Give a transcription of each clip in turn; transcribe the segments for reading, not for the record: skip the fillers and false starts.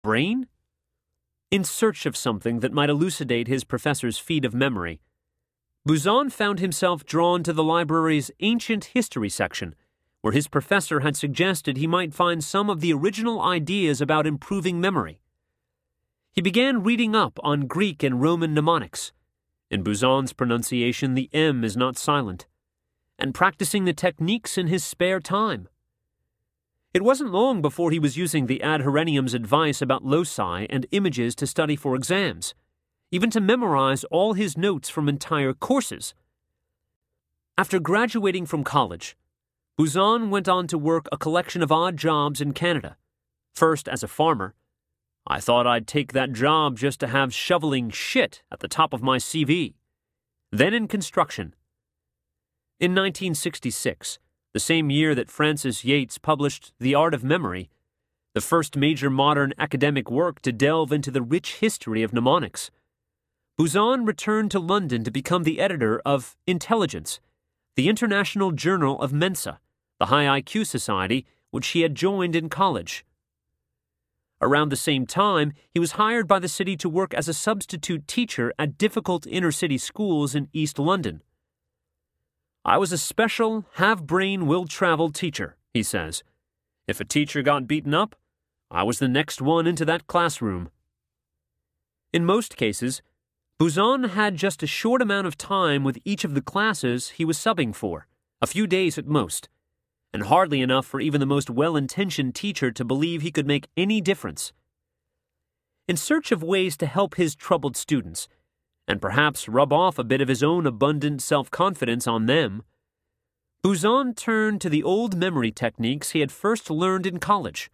brain? In search of something that might elucidate his professor's feat of memory, Buzan found himself drawn to the library's ancient history section, where his professor had suggested he might find some of the original ideas about improving memory. He began reading up on Greek and Roman mnemonics. In Buzan's pronunciation, the M is not silent, and practicing the techniques in his spare time. It wasn't long before he was using the ad Herenium's advice about loci and images to study for exams, even to memorize all his notes from entire courses. After graduating from college, Buzan went on to work a collection of odd jobs in Canada. First as a farmer. I thought I'd take that job just to have shoveling shit at the top of my CV. Then in construction. In 1966, the same year that Francis Yates published The Art of Memory, the first major modern academic work to delve into the rich history of mnemonics, Buzan returned to London to become the editor of Intelligence, the International Journal of Mensa, the high IQ society which he had joined in college. Around the same time, he was hired by the city to work as a substitute teacher at difficult inner-city schools in East London. I was a special, have-brain, will-travel teacher, he says. If a teacher got beaten up, I was the next one into that classroom. In most cases, Buzan had just a short amount of time with each of the classes he was subbing for, a few days at most, and hardly enough for even the most well-intentioned teacher to believe he could make any difference. In search of ways to help his troubled students, and perhaps rub off a bit of his own abundant self-confidence on them, Buzan turned to the old memory techniques he had first learned in college.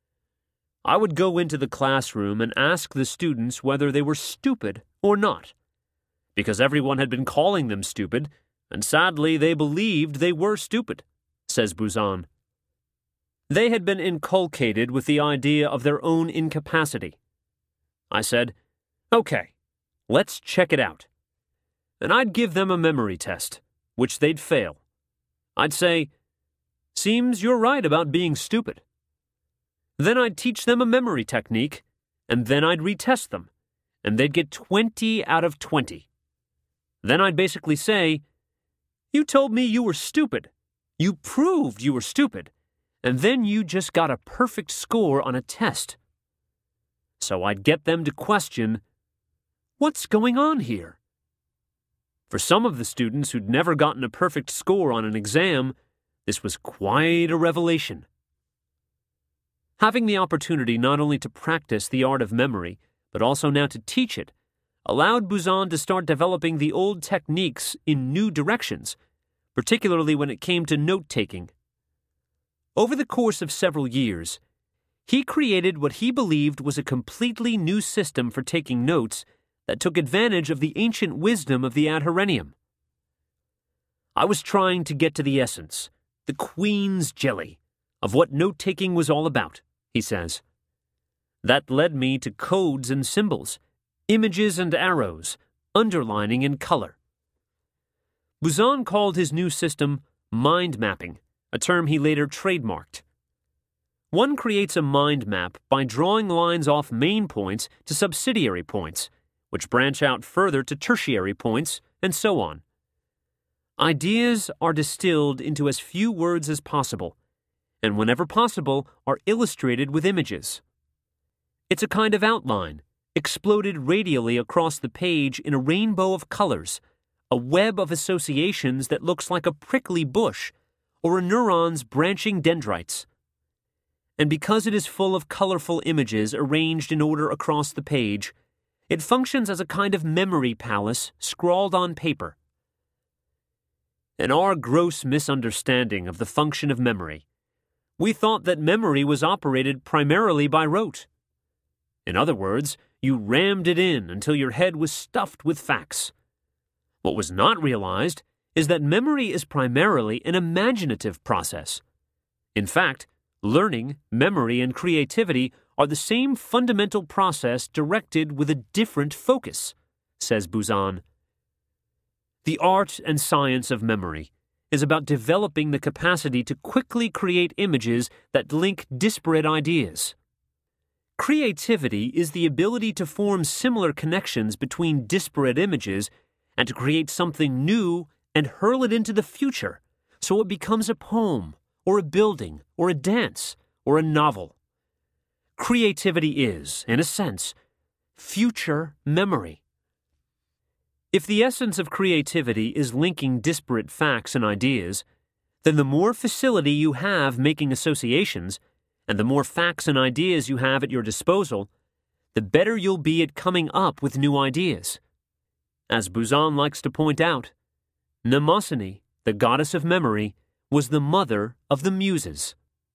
I would go into the classroom and ask the students whether they were stupid or not, because everyone had been calling them stupid, and sadly they believed they were stupid, says Buzan. They had been inculcated with the idea of their own incapacity. I said, "Okay, let's check it out." And I'd give them a memory test, which they'd fail. I'd say, "Seems you're right about being stupid." Then I'd teach them a memory technique, and then I'd retest them, and they'd get 20 out of 20. Then I'd basically say, "You told me you were stupid. You proved you were stupid, and then you just got a perfect score on a test." So I'd get them to question, what's going on here? For some of the students who'd never gotten a perfect score on an exam, this was quite a revelation. Having the opportunity not only to practice the art of memory, but also now to teach it, allowed Buzan to start developing the old techniques in new directions, particularly when it came to note-taking. Over the course of several years, he created what he believed was a completely new system for taking notes that took advantage of the ancient wisdom of the ad Herenium. I was trying to get to the essence, the queen's jelly, of what note-taking was all about, he says. That led me to codes and symbols, images and arrows, underlining and color. Buzan called his new system mind mapping, a term he later trademarked. One creates a mind map by drawing lines off main points to subsidiary points, which branch out further to tertiary points, and so on. Ideas are distilled into as few words as possible, and whenever possible are illustrated with images. It's a kind of outline, exploded radially across the page in a rainbow of colors, a web of associations that looks like a prickly bush or a neuron's branching dendrites. And because it is full of colorful images arranged in order across the page, it functions as a kind of memory palace scrawled on paper. In our gross misunderstanding of the function of memory, we thought that memory was operated primarily by rote. In other words, you rammed it in until your head was stuffed with facts. What was not realized is that memory is primarily an imaginative process. In fact, learning, memory, and creativity are the same fundamental process directed with a different focus, says Buzan. The art and science of memory is about developing the capacity to quickly create images that link disparate ideas. Creativity is the ability to form similar connections between disparate images and to create something new and hurl it into the future so it becomes a poem, or a building, or a dance, or a novel. Creativity is, in a sense, future memory. If the essence of creativity is linking disparate facts and ideas, then the more facility you have making associations, and the more facts and ideas you have at your disposal, the better you'll be at coming up with new ideas. As Buzan likes to point out, Mnemosyne, the goddess of memory, was the mother of the muses.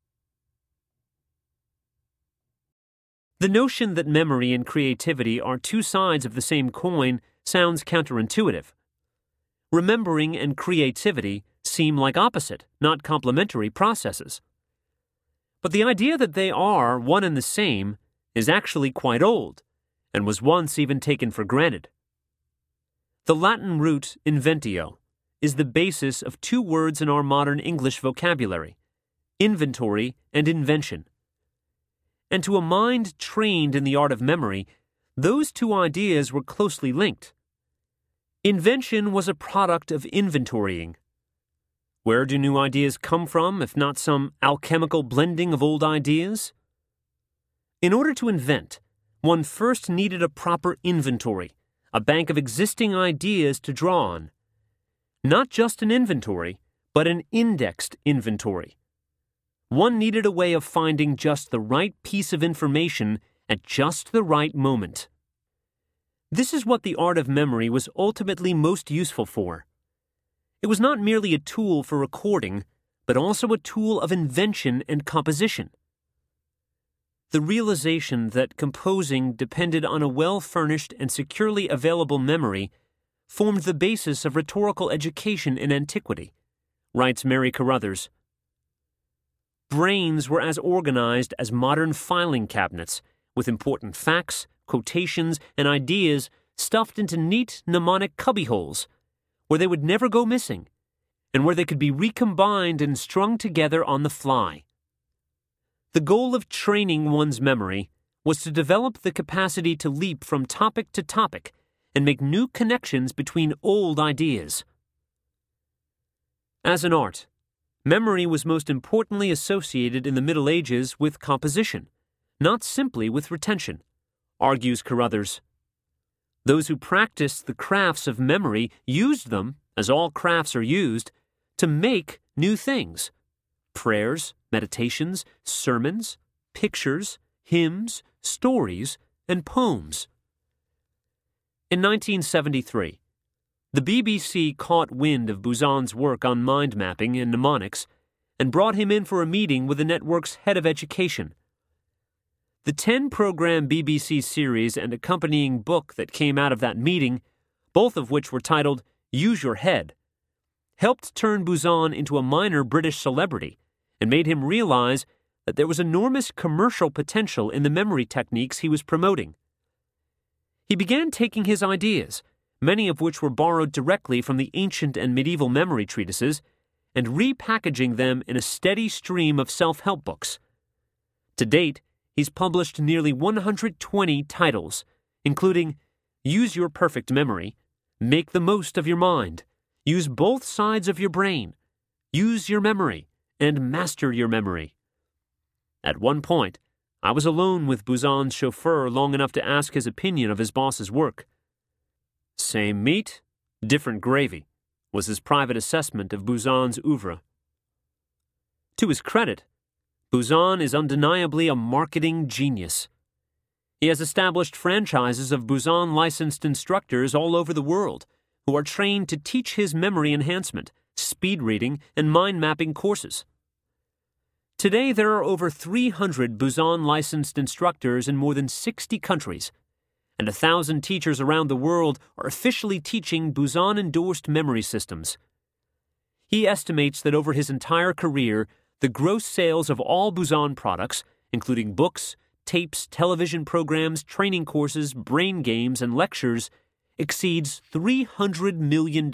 The notion that memory and creativity are two sides of the same coin sounds counterintuitive. Remembering and creativity seem like opposite, not complementary processes. But the idea that they are one and the same is actually quite old, and was once even taken for granted. The Latin root inventio is the basis of two words in our modern English vocabulary, inventory and invention. And to a mind trained in the art of memory, those two ideas were closely linked. Invention was a product of inventorying. Where do new ideas come from, if not some alchemical blending of old ideas? In order to invent, one first needed a proper inventory, a bank of existing ideas to draw on. Not just an inventory, but an indexed inventory. One needed a way of finding just the right piece of information at just the right moment. This is what the art of memory was ultimately most useful for. It was not merely a tool for recording, but also a tool of invention and composition. The realization that composing depended on a well-furnished and securely available memory formed the basis of rhetorical education in antiquity, writes Mary Carruthers. Brains were as organized as modern filing cabinets, with important facts, quotations, and ideas stuffed into neat mnemonic cubbyholes, where they would never go missing, and where they could be recombined and strung together on the fly. The goal of training one's memory was to develop the capacity to leap from topic to topic and make new connections between old ideas. As an art, memory was most importantly associated in the Middle Ages with composition, not simply with retention, argues Carruthers. Those who practiced the crafts of memory used them, as all crafts are used, to make new things: prayers, meditations, sermons, pictures, hymns, stories, and poems. In 1973, the BBC caught wind of Buzan's work on mind mapping and mnemonics and brought him in for a meeting with the network's head of education. The 10-program BBC series and accompanying book that came out of that meeting, both of which were titled Use Your Head, helped turn Buzan into a minor British celebrity and made him realize that there was enormous commercial potential in the memory techniques he was promoting. He began taking his ideas, many of which were borrowed directly from the ancient and medieval memory treatises, and repackaging them in a steady stream of self-help books. To date, he's published nearly 120 titles, including Use Your Perfect Memory, Make the Most of Your Mind, Use Both Sides of Your Brain, Use Your Memory, and Master Your Memory. At one point, I was alone with Buzan's chauffeur long enough to ask his opinion of his boss's work. Same meat, different gravy, was his private assessment of Buzan's oeuvre. To his credit, Buzan is undeniably a marketing genius. He has established franchises of Buzan-licensed instructors all over the world who are trained to teach his memory enhancement, speed reading, and mind mapping courses. Today, there are over 300 Buzan-licensed instructors in more than 60 countries, and 1,000 teachers around the world are officially teaching Buzan-endorsed memory systems. He estimates that over his entire career, the gross sales of all Buzan products, including books, tapes, television programs, training courses, brain games, and lectures, exceeds $300 million.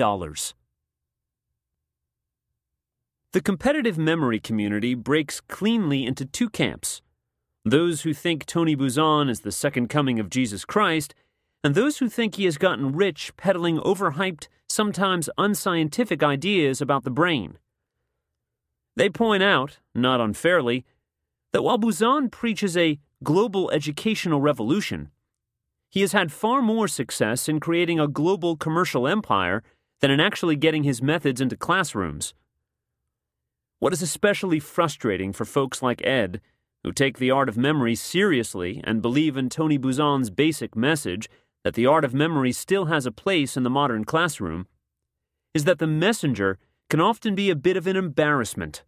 The competitive memory community breaks cleanly into two camps: those who think Tony Buzan is the second coming of Jesus Christ, and those who think he has gotten rich peddling overhyped, sometimes unscientific ideas about the brain. They point out, not unfairly, that while Buzan preaches a global educational revolution, he has had far more success in creating a global commercial empire than in actually getting his methods into classrooms. What is especially frustrating for folks like Ed, who take the art of memory seriously and believe in Tony Buzan's basic message that the art of memory still has a place in the modern classroom, is that the messenger can often be a bit of an embarrassment.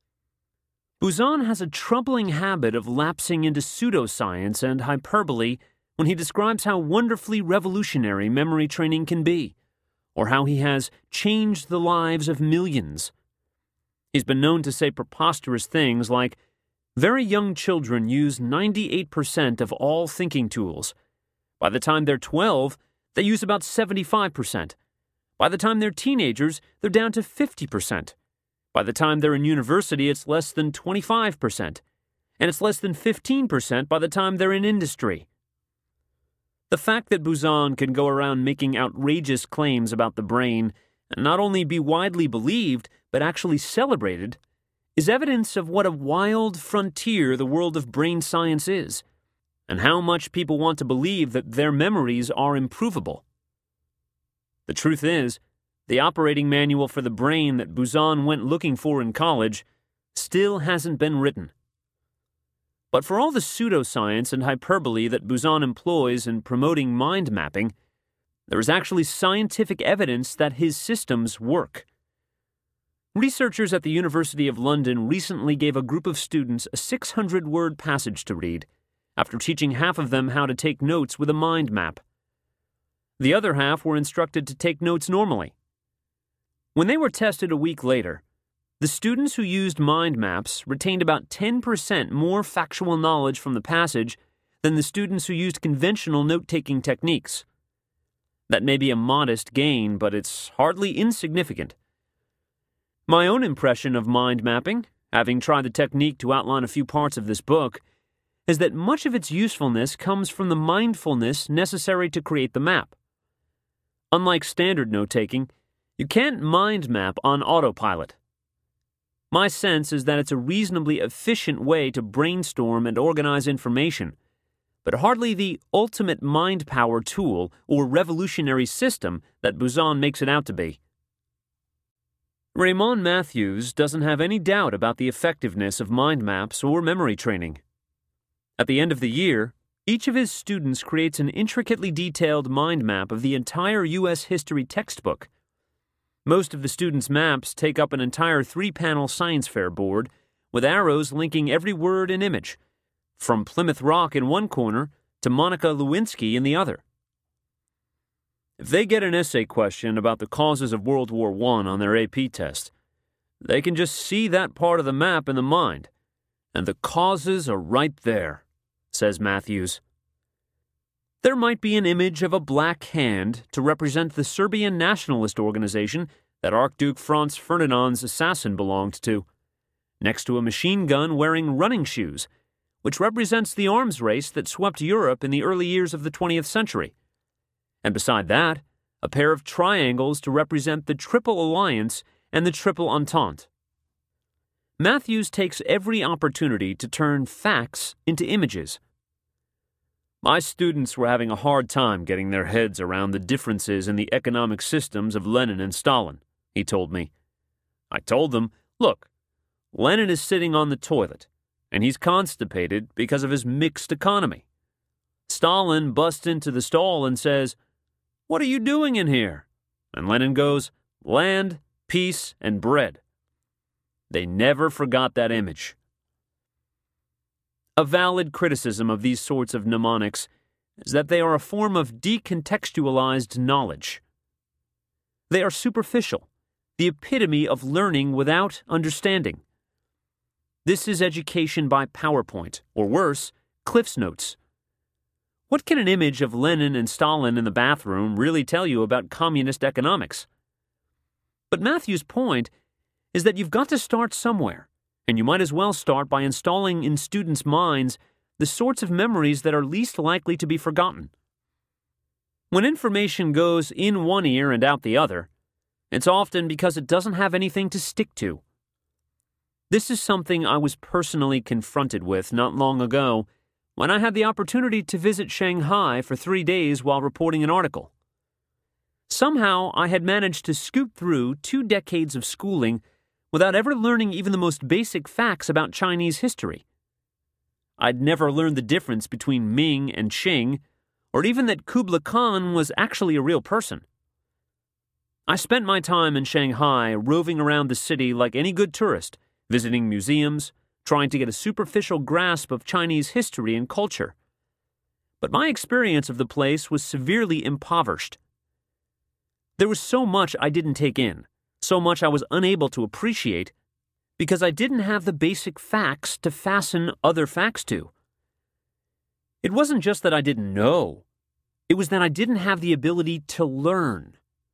Buzan has a troubling habit of lapsing into pseudoscience and hyperbole when he describes how wonderfully revolutionary memory training can be, or how he has changed the lives of millions. He's been known to say preposterous things like, very young children use 98% of all thinking tools. By the time they're 12, they use about 75%. By the time they're teenagers, they're down to 50%. By the time they're in university, it's less than 25%. And it's less than 15% by the time they're in industry. The fact that Buzan can go around making outrageous claims about the brain and not only be widely believed, but actually celebrated, is evidence of what a wild frontier the world of brain science is, and how much people want to believe that their memories are improvable. The truth is, the operating manual for the brain that Buzan went looking for in college still hasn't been written. But for all the pseudoscience and hyperbole that Buzan employs in promoting mind mapping, there is actually scientific evidence that his systems work. Researchers at the University of London recently gave a group of students a 600-word passage to read, after teaching half of them how to take notes with a mind map. The other half were instructed to take notes normally. When they were tested a week later, the students who used mind maps retained about 10% more factual knowledge from the passage than the students who used conventional note-taking techniques. That may be a modest gain, but it's hardly insignificant. My own impression of mind mapping, having tried the technique to outline a few parts of this book, is that much of its usefulness comes from the mindfulness necessary to create the map. Unlike standard note-taking, you can't mind map on autopilot. My sense is that it's a reasonably efficient way to brainstorm and organize information, but hardly the ultimate mind power tool or revolutionary system that Buzan makes it out to be. Raymond Matthews doesn't have any doubt about the effectiveness of mind maps or memory training. At the end of the year, each of his students creates an intricately detailed mind map of the entire U.S. history textbook. Most of the students' maps take up an entire 3-panel science fair board with arrows linking every word and image, from Plymouth Rock in one corner to Monica Lewinsky in the other. If they get an essay question about the causes of World War I on their AP test, they can just see that part of the map in the mind, and the causes are right there, says Matthews. There might be an image of a black hand to represent the Serbian nationalist organization that Archduke Franz Ferdinand's assassin belonged to, next to a machine gun wearing running shoes, which represents the arms race that swept Europe in the early years of the 20th century. And beside that, a pair of triangles to represent the Triple Alliance and the Triple Entente. Matthews takes every opportunity to turn facts into images. My students were having a hard time getting their heads around the differences in the economic systems of Lenin and Stalin, he told me. I told them, look, Lenin is sitting on the toilet, and he's constipated because of his mixed economy. Stalin busts into the stall and says, "What are you doing in here?" And Lenin goes, "Land, peace, and bread." They never forgot that image. A valid criticism of these sorts of mnemonics is that they are a form of decontextualized knowledge. They are superficial, the epitome of learning without understanding. This is education by PowerPoint, or worse, Cliff's Notes. What can an image of Lenin and Stalin in the bathroom really tell you about communist economics? But Matthew's point is that you've got to start somewhere, and you might as well start by installing in students' minds the sorts of memories that are least likely to be forgotten. When information goes in one ear and out the other, it's often because it doesn't have anything to stick to. This is something I was personally confronted with not long ago when I had the opportunity to visit Shanghai for 3 days while reporting an article. Somehow, I had managed to scoot through 2 decades of schooling without ever learning even the most basic facts about Chinese history. I'd never learned the difference between Ming and Qing, or even that Kublai Khan was actually a real person. I spent my time in Shanghai roving around the city like any good tourist, visiting museums, trying to get a superficial grasp of Chinese history and culture. But my experience of the place was severely impoverished. There was so much I didn't take in, so much I was unable to appreciate, because I didn't have the basic facts to fasten other facts to. It wasn't just that I didn't know, it was that I didn't have the ability to learn.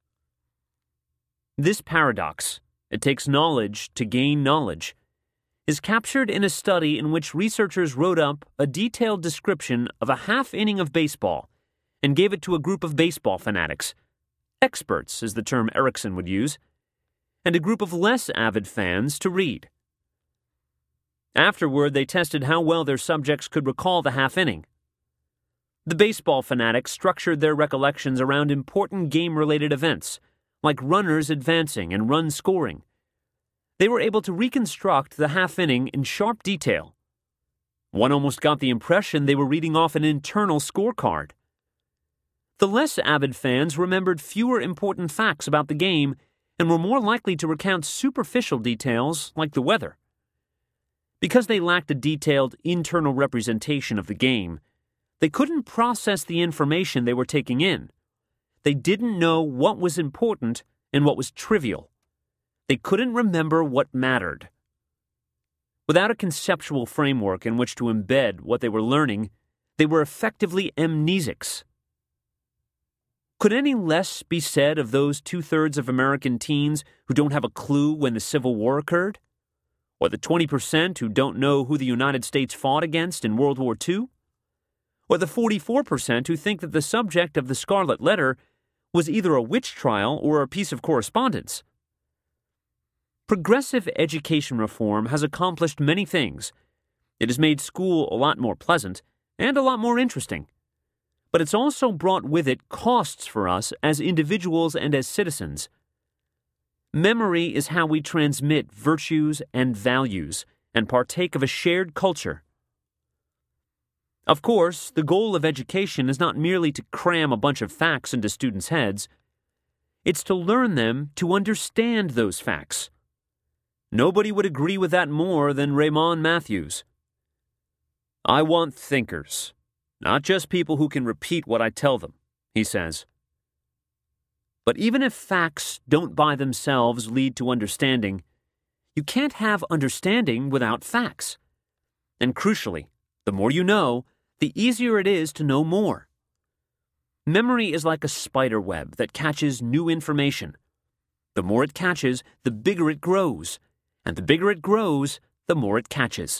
This paradox, it takes knowledge to gain knowledge, is captured in a study in which researchers wrote up a detailed description of a half inning of baseball and gave it to a group of baseball fanatics, experts is the term Erickson would use, and a group of less avid fans to read. Afterward, they tested how well their subjects could recall the half inning. The baseball fanatics structured their recollections around important game-related events, like runners advancing and runs scoring. They were able to reconstruct the half inning in sharp detail. One almost got the impression they were reading off an internal scorecard. The less avid fans remembered fewer important facts about the game and were more likely to recount superficial details like the weather. Because they lacked a detailed internal representation of the game, they couldn't process the information they were taking in. They didn't know what was important and what was trivial. They couldn't remember what mattered. Without a conceptual framework in which to embed what they were learning, they were effectively amnesics. Could any less be said of those 2/3 of American teens who don't have a clue when the Civil War occurred? Or the 20% who don't know who the United States fought against in World War II? Or the 44% who think that the subject of the Scarlet Letter was either a witch trial or a piece of correspondence? Progressive education reform has accomplished many things. It has made school a lot more pleasant and a lot more interesting. But it's also brought with it costs for us as individuals and as citizens. Memory is how we transmit virtues and values and partake of a shared culture. Of course, the goal of education is not merely to cram a bunch of facts into students' heads. It's to learn them to understand those facts. Nobody would agree with that more than Raymond Matthews. I want thinkers, not just people who can repeat what I tell them, he says. But even if facts don't by themselves lead to understanding, you can't have understanding without facts. And crucially, the more you know, the easier it is to know more. Memory is like a spider web that catches new information. The more it catches, the bigger it grows, and the bigger it grows, the more it catches.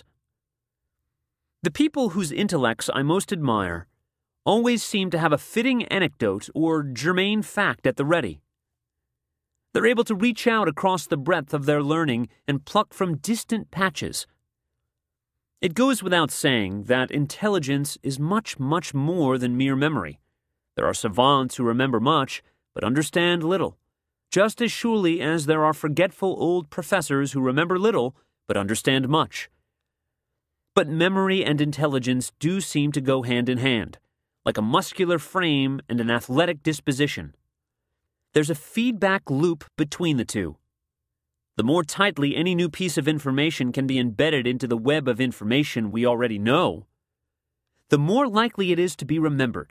The people whose intellects I most admire always seem to have a fitting anecdote or germane fact at the ready. They're able to reach out across the breadth of their learning and pluck from distant patches. It goes without saying that intelligence is much, much more than mere memory. There are savants who remember much, but understand little, just as surely as there are forgetful old professors who remember little, but understand much. But memory and intelligence do seem to go hand in hand, like a muscular frame and an athletic disposition. There's a feedback loop between the two. The more tightly any new piece of information can be embedded into the web of information we already know, the more likely it is to be remembered.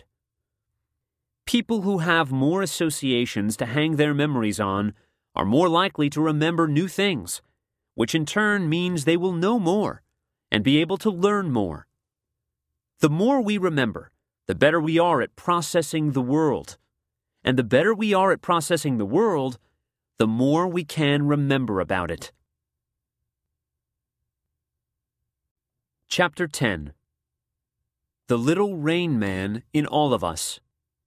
People who have more associations to hang their memories on are more likely to remember new things, which in turn means they will know more and be able to learn more. The more we remember, the better we are at processing the world. And the better we are at processing the world, the more we can remember about it. Chapter 10. The Little Rain Man in All of Us.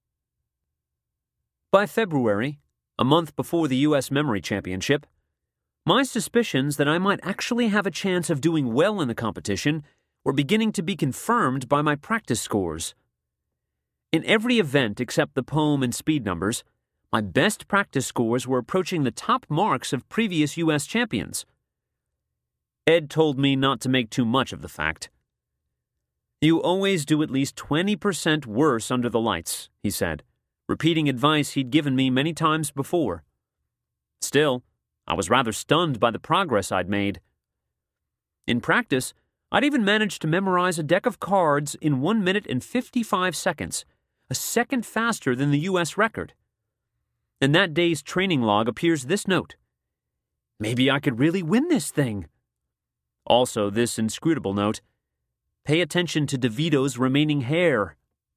By February, a month before the U.S. Memory Championship, my suspicions that I might actually have a chance of doing well in the competition were beginning to be confirmed by my practice scores. In every event except the poem and speed numbers, my best practice scores were approaching the top marks of previous U.S. champions. Ed told me not to make too much of the fact. "You always do at least 20% worse under the lights," he said, repeating advice he'd given me many times before. Still, I was rather stunned by the progress I'd made. In practice, I'd even managed to memorize a deck of cards in 1 minute and 55 seconds, a second faster than the U.S. record. In that day's training log appears this note: "Maybe I could really win this thing." Also this inscrutable note: "Pay attention to DeVito's remaining hair."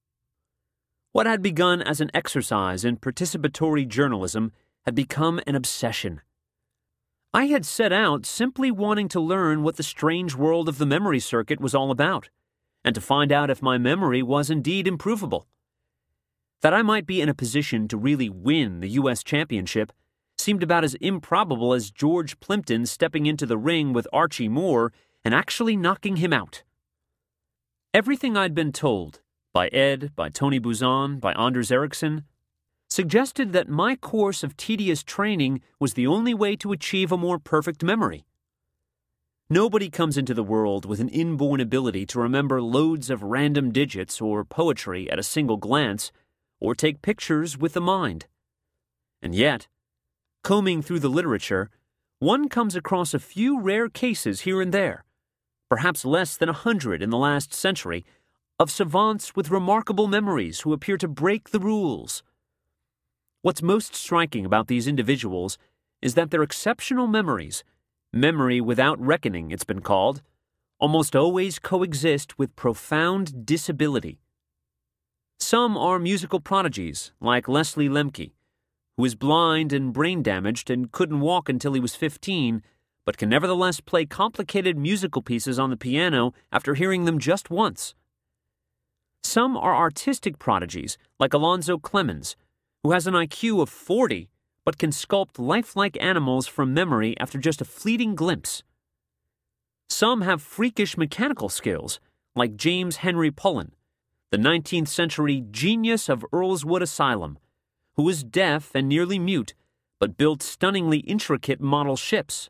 What had begun as an exercise in participatory journalism had become an obsession. I had set out simply wanting to learn what the strange world of the memory circuit was all about, and to find out if my memory was indeed improvable. That I might be in a position to really win the U.S. Championship seemed about as improbable as George Plimpton stepping into the ring with Archie Moore and actually knocking him out. Everything I'd been told, by Ed, by Tony Buzan, by Anders Ericsson, suggested that my course of tedious training was the only way to achieve a more perfect memory. Nobody comes into the world with an inborn ability to remember loads of random digits or poetry at a single glance, or take pictures with the mind. And yet, combing through the literature, one comes across a few rare cases here and there, perhaps less than 100 in the last century, of savants with remarkable memories who appear to break the rules. What's most striking about these individuals is that their exceptional memories, memory without reckoning it's been called, almost always coexist with profound disability. Some are musical prodigies, like Leslie Lemke, who is blind and brain-damaged and couldn't walk until he was 15, but can nevertheless play complicated musical pieces on the piano after hearing them just once. Some are artistic prodigies, like Alonzo Clemens, who has an IQ of 40, but can sculpt lifelike animals from memory after just a fleeting glimpse. Some have freakish mechanical skills, like James Henry Pullen, the 19th century genius of Earlswood Asylum, who was deaf and nearly mute, but built stunningly intricate model ships.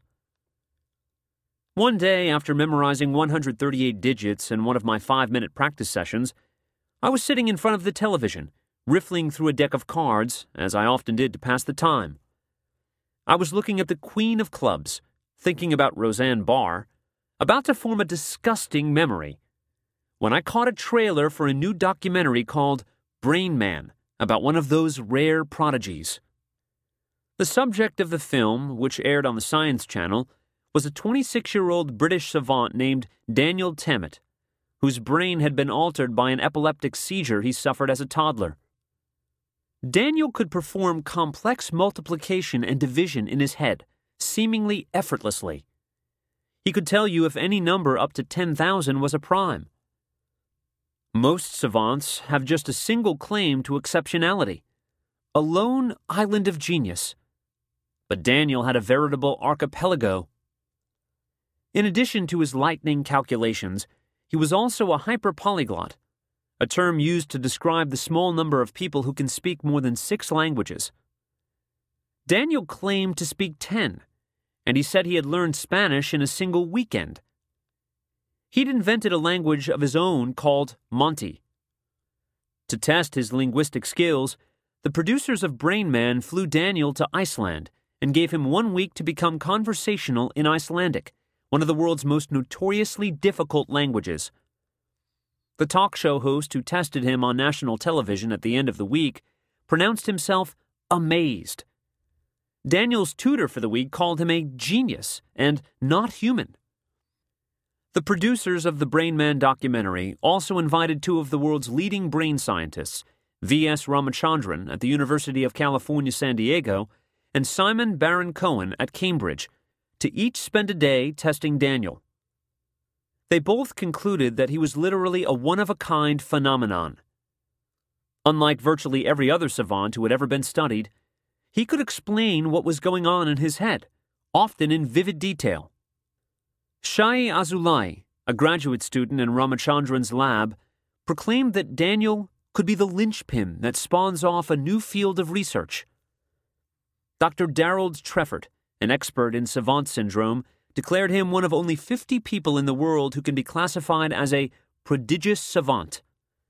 One day, after memorizing 138 digits in one of my 5-minute practice sessions, I was sitting in front of the television, riffling through a deck of cards, as I often did to pass the time. I was looking at the Queen of Clubs, thinking about Roseanne Barr, about to form a disgusting memory, when I caught a trailer for a new documentary called Brain Man, about one of those rare prodigies. The subject of the film, which aired on the Science Channel, was a 26-year-old British savant named Daniel Tammet, whose brain had been altered by an epileptic seizure he suffered as a toddler. Daniel could perform complex multiplication and division in his head, seemingly effortlessly. He could tell you if any number up to 10,000 was a prime. Most savants have just a single claim to exceptionality, a lone island of genius. But Daniel had a veritable archipelago. In addition to his lightning calculations, he was also a hyperpolyglot, a term used to describe the small number of people who can speak more than 6 languages. Daniel claimed to speak 10, and he said he had learned Spanish in a single weekend. He'd invented a language of his own called Monty. To test his linguistic skills, the producers of Brain Man flew Daniel to Iceland and gave him 1 week to become conversational in Icelandic, one of the world's most notoriously difficult languages. The talk show host who tested him on national television at the end of the week pronounced himself amazed. Daniel's tutor for the week called him a genius and not human. The producers of the Brain Man documentary also invited 2 of the world's leading brain scientists, V.S. Ramachandran at the University of California, San Diego, and Simon Baron-Cohen at Cambridge, to each spend a day testing Daniel. They both concluded that he was literally a one-of-a-kind phenomenon. Unlike virtually every other savant who had ever been studied, he could explain what was going on in his head, often in vivid detail. Shai Azulai, a graduate student in Ramachandran's lab, proclaimed that Daniel could be the linchpin that spawns off a new field of research. Dr. Darold Treffert, an expert in savant syndrome, declared him one of only 50 people in the world who can be classified as a prodigious savant.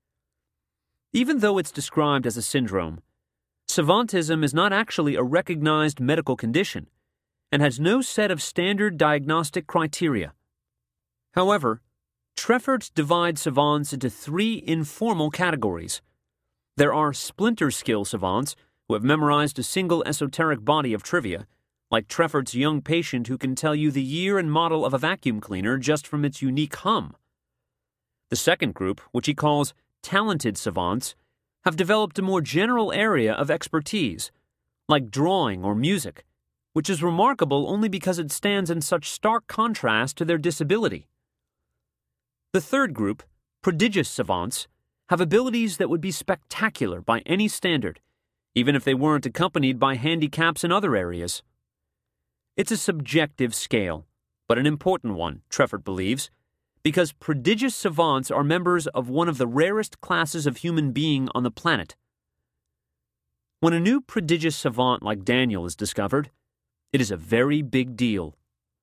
Even though it's described as a syndrome, savantism is not actually a recognized medical condition and has no set of standard diagnostic criteria. However, Treffert divides savants into 3 informal categories. There are splinter skill savants who have memorized a single esoteric body of trivia, like Treffert's young patient who can tell you the year and model of a vacuum cleaner just from its unique hum. The second group, which he calls talented savants, have developed a more general area of expertise, like drawing or music, which is remarkable only because it stands in such stark contrast to their disability. The third group, prodigious savants, have abilities that would be spectacular by any standard, even if they weren't accompanied by handicaps in other areas. It's a subjective scale, but an important one, Treffert believes, because prodigious savants are members of one of the rarest classes of human being on the planet. When a new prodigious savant like Daniel is discovered, it is a very big deal.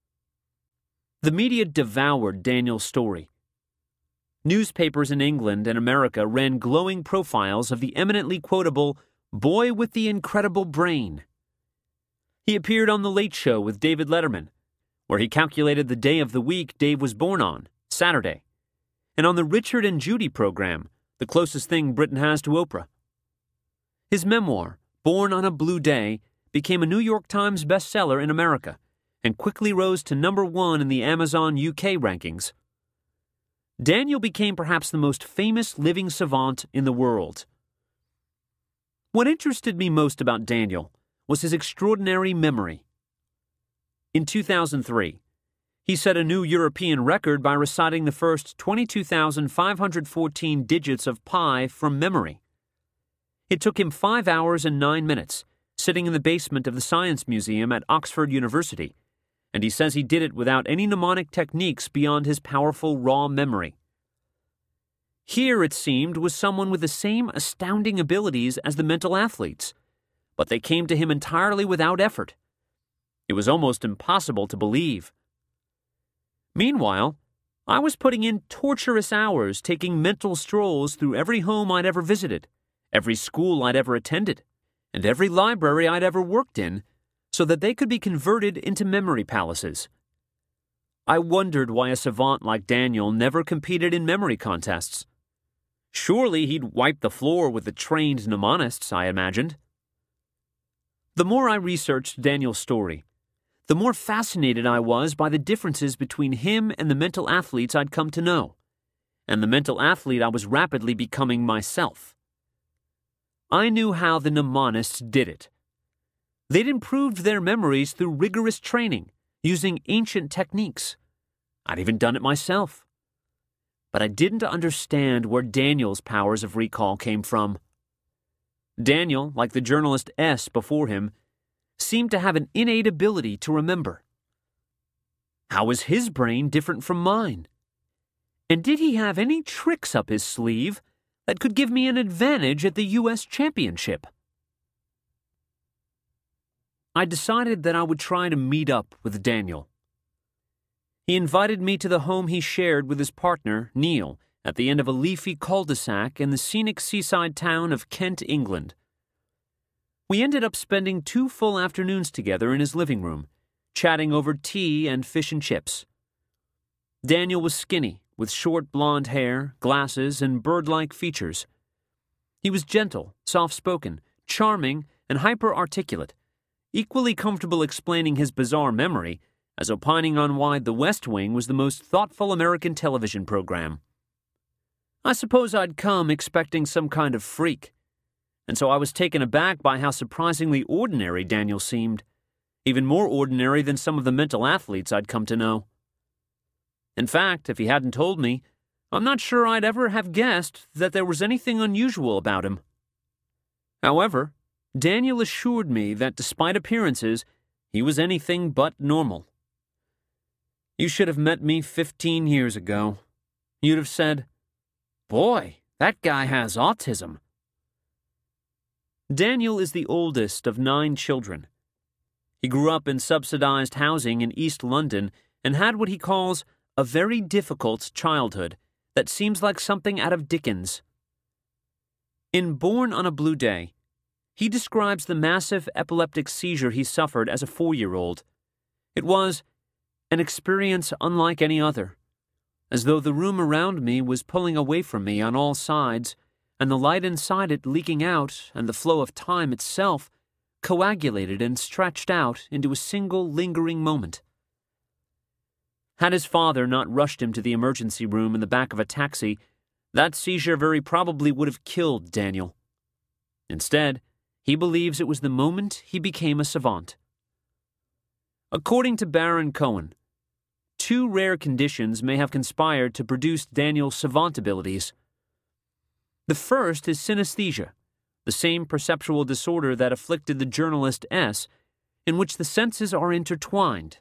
The media devoured Daniel's story. Newspapers in England and America ran glowing profiles of the eminently quotable boy with the incredible brain. He appeared on The Late Show with David Letterman, where he calculated the day of the week Dave was born on, Saturday, and on the Richard and Judy program, the closest thing Britain has to Oprah. His memoir, Born on a Blue Day, became a New York Times bestseller in America and quickly rose to #1 in the Amazon UK rankings. Daniel became perhaps the most famous living savant in the world. What interested me most about Daniel was his extraordinary memory. In 2003, he set a new European record by reciting the first 22,514 digits of pi from memory. It took him 5 hours and 9 minutes, sitting in the basement of the Science Museum at Oxford University, and he says he did it without any mnemonic techniques beyond his powerful raw memory. Here, it seemed, was someone with the same astounding abilities as the mental athletes, but they came to him entirely without effort. It was almost impossible to believe. Meanwhile, I was putting in torturous hours taking mental strolls through every home I'd ever visited, every school I'd ever attended, and every library I'd ever worked in, so that they could be converted into memory palaces. I wondered why a savant like Daniel never competed in memory contests. Surely he'd wipe the floor with the trained mnemonists, I imagined. The more I researched Daniel's story, the more fascinated I was by the differences between him and the mental athletes I'd come to know, and the mental athlete I was rapidly becoming myself. I knew how the mnemonists did it. They'd improved their memories through rigorous training, using ancient techniques. I'd even done it myself. But I didn't understand where Daniel's powers of recall came from. Daniel, like the journalist S before him, seemed to have an innate ability to remember. How was his brain different from mine? And did he have any tricks up his sleeve that could give me an advantage at the U.S. Championship? I decided that I would try to meet up with Daniel. He invited me to the home he shared with his partner, Neil, at the end of a leafy cul-de-sac in the scenic seaside town of Kent, England. We ended up spending 2 full afternoons together in his living room, chatting over tea and fish and chips. Daniel was skinny, with short blonde hair, glasses, and bird-like features. He was gentle, soft-spoken, charming, and hyper-articulate, equally comfortable explaining his bizarre memory as opining on why The West Wing was the most thoughtful American television program. I suppose I'd come expecting some kind of freak, and so I was taken aback by how surprisingly ordinary Daniel seemed, even more ordinary than some of the mental athletes I'd come to know. In fact, if he hadn't told me, I'm not sure I'd ever have guessed that there was anything unusual about him. However, Daniel assured me that despite appearances, he was anything but normal. You should have met me 15 years ago. You'd have said, "Boy, that guy has autism." Daniel is the oldest of 9 children. He grew up in subsidized housing in East London and had what he calls a very difficult childhood that seems like something out of Dickens. In Born on a Blue Day, he describes the massive epileptic seizure he suffered as a 4-year-old. It was an experience unlike any other, as though the room around me was pulling away from me on all sides, and the light inside it leaking out, and the flow of time itself coagulated and stretched out into a single lingering moment. Had his father not rushed him to the emergency room in the back of a taxi, that seizure very probably would have killed Daniel. Instead, he believes it was the moment he became a savant. According to Baron Cohen, 2 rare conditions may have conspired to produce Daniel's savant abilities. The first is synesthesia, the same perceptual disorder that afflicted the journalist S, in which the senses are intertwined.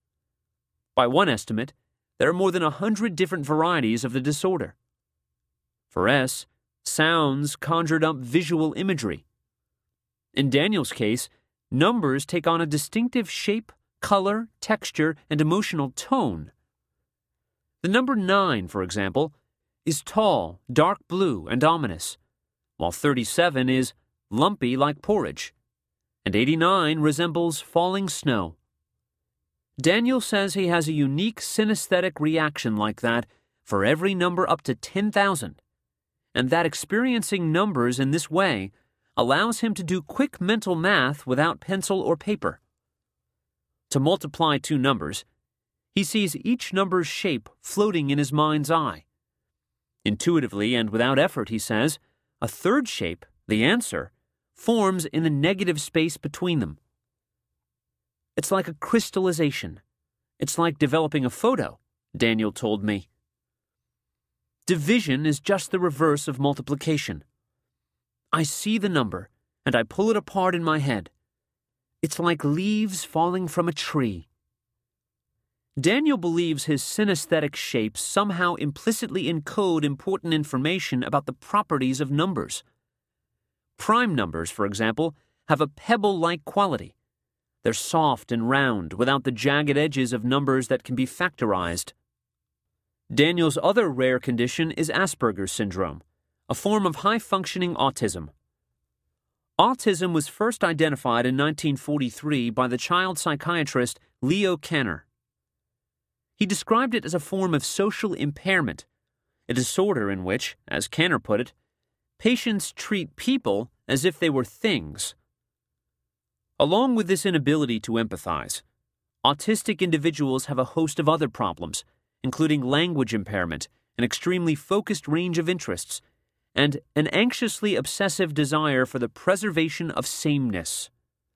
By one estimate, there are more than 100 different varieties of the disorder. For S, sounds conjured up visual imagery. In Daniel's case, numbers take on a distinctive shape, color, texture, and emotional tone. The number 9, for example, is tall, dark blue, and ominous, while 37 is lumpy like porridge, and 89 resembles falling snow. Daniel says he has a unique synesthetic reaction like that for every number up to 10,000, and that experiencing numbers in this way allows him to do quick mental math without pencil or paper. To multiply 2 numbers, he sees each number's shape floating in his mind's eye. Intuitively and without effort, he says, a third shape, the answer, forms in the negative space between them. It's like a crystallization. It's like developing a photo, Daniel told me. Division is just the reverse of multiplication. I see the number, and I pull it apart in my head. It's like leaves falling from a tree. Daniel believes his synesthetic shapes somehow implicitly encode important information about the properties of numbers. Prime numbers, for example, have a pebble-like quality. They're soft and round, without the jagged edges of numbers that can be factorized. Daniel's other rare condition is Asperger's syndrome, a form of high-functioning autism. Autism was first identified in 1943 by the child psychiatrist Leo Kanner. He described it as a form of social impairment, a disorder in which, as Kanner put it, patients treat people as if they were things. Along with this inability to empathize, autistic individuals have a host of other problems, including language impairment, an extremely focused range of interests, and an anxiously obsessive desire for the preservation of sameness.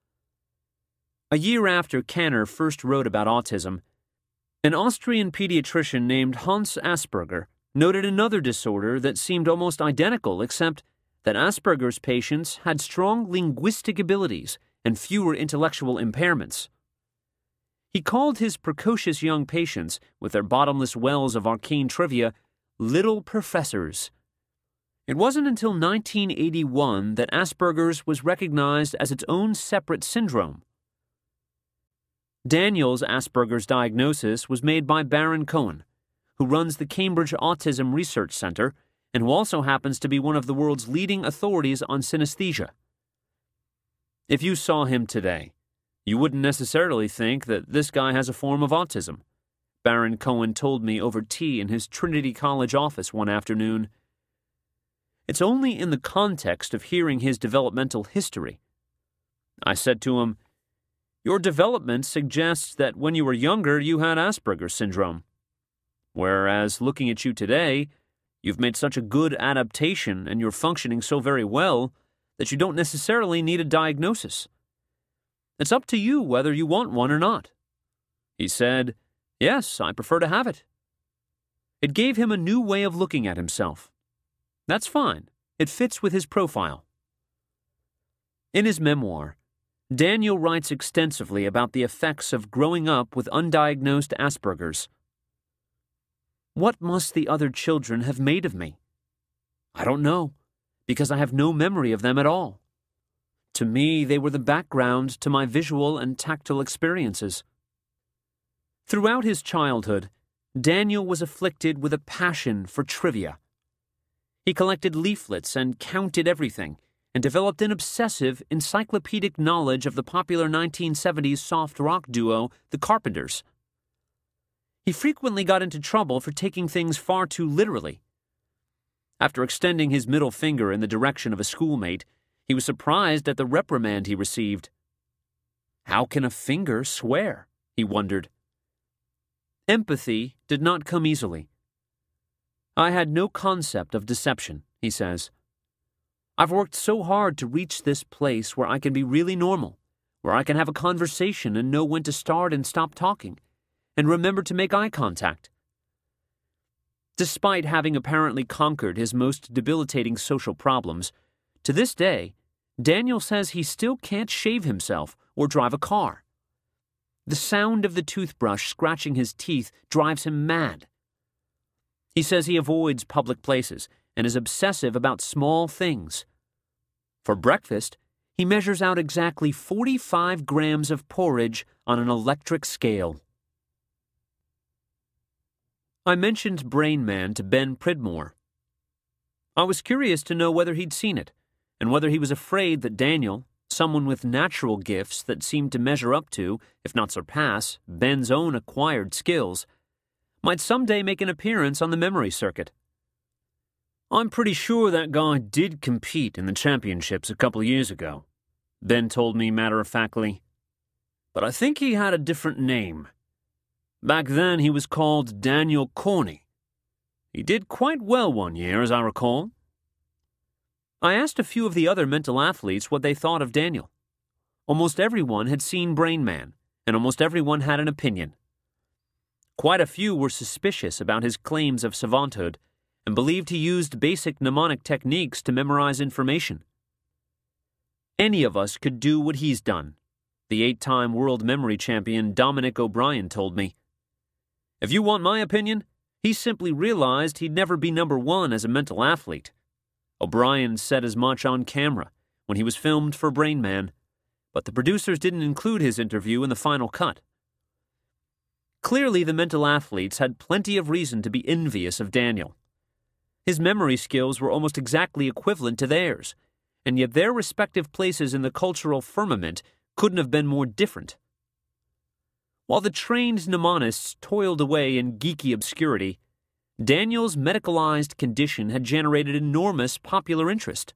A year after Kanner first wrote about autism, an Austrian pediatrician named Hans Asperger noted another disorder that seemed almost identical, except that Asperger's patients had strong linguistic abilities and fewer intellectual impairments. He called his precocious young patients, with their bottomless wells of arcane trivia, little professors. It wasn't until 1981 that Asperger's was recognized as its own separate syndrome. Daniel's Asperger's diagnosis was made by Baron Cohen, who runs the Cambridge Autism Research Center and who also happens to be one of the world's leading authorities on synesthesia. If you saw him today, you wouldn't necessarily think that this guy has a form of autism, Baron Cohen told me over tea in his Trinity College office one afternoon. It's only in the context of hearing his developmental history. I said to him, "Your development suggests that when you were younger you had Asperger's syndrome. Whereas, looking at you today, you've made such a good adaptation and you're functioning so very well that you don't necessarily need a diagnosis. It's up to you whether you want one or not." He said, "Yes, I prefer to have it." It gave him a new way of looking at himself. That's fine. It fits with his profile. In his memoir, Daniel writes extensively about the effects of growing up with undiagnosed Asperger's. What must the other children have made of me? I don't know, because I have no memory of them at all. To me, they were the background to my visual and tactile experiences. Throughout his childhood, Daniel was afflicted with a passion for trivia. He collected leaflets and counted everything, and developed an obsessive, encyclopedic knowledge of the popular 1970s soft rock duo, The Carpenters. He frequently got into trouble for taking things far too literally. After extending his middle finger in the direction of a schoolmate, he was surprised at the reprimand he received. How can a finger swear? He wondered. Empathy did not come easily. I had no concept of deception, he says. I've worked so hard to reach this place where I can be really normal, where I can have a conversation and know when to start and stop talking, and remember to make eye contact. Despite having apparently conquered his most debilitating social problems, to this day, Daniel says he still can't shave himself or drive a car. The sound of the toothbrush scratching his teeth drives him mad. He says he avoids public places and is obsessive about small things. For breakfast, he measures out exactly 45 grams of porridge on an electric scale. I mentioned Brain Man to Ben Pridmore. I was curious to know whether he'd seen it, and whether he was afraid that Daniel, someone with natural gifts that seemed to measure up to, if not surpass, Ben's own acquired skills, might someday make an appearance on the memory circuit. I'm pretty sure that guy did compete in the championships a couple years ago, Ben told me matter-of-factly. But I think he had a different name. Back then he was called Daniel Corney. He did quite well one year, as I recall. I asked a few of the other mental athletes what they thought of Daniel. Almost everyone had seen Brain Man, and almost everyone had an opinion. Quite a few were suspicious about his claims of savanthood, and believed he used basic mnemonic techniques to memorize information. Any of us could do what he's done, the 8-time world memory champion Dominic O'Brien told me. If you want my opinion, he simply realized he'd never be number one as a mental athlete. O'Brien said as much on camera when he was filmed for Brain Man, but the producers didn't include his interview in the final cut. Clearly, the mental athletes had plenty of reason to be envious of Daniel. His memory skills were almost exactly equivalent to theirs, and yet their respective places in the cultural firmament couldn't have been more different. While the trained mnemonists toiled away in geeky obscurity, Daniel's medicalized condition had generated enormous popular interest.